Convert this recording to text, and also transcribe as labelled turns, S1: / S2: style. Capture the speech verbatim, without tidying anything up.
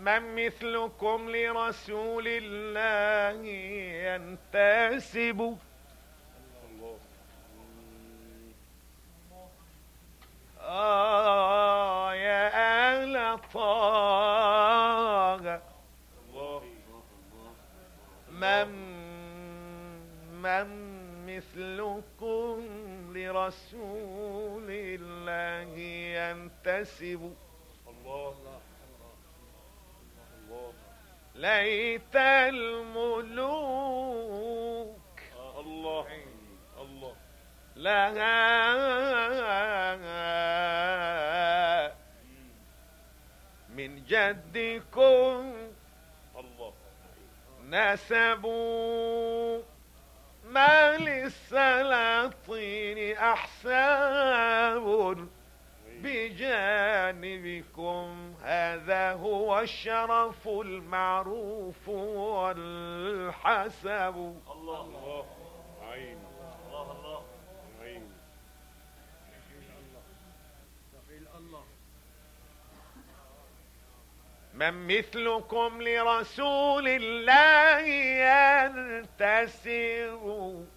S1: من مثلكم لرسول الله ينتسب. آه يا أهل طه، من من مثلكم لرسول الله ينتسب. ليت الملوك
S2: الله الله
S1: لها من جدكم
S2: الله
S1: نسبوا، ما للسلاطين أحساب بجانبكم، هذا هو الشرف المعروف والحسب.
S2: الله الله عين الله الله عين.
S1: من مثلكم لرسول الله ينتسب.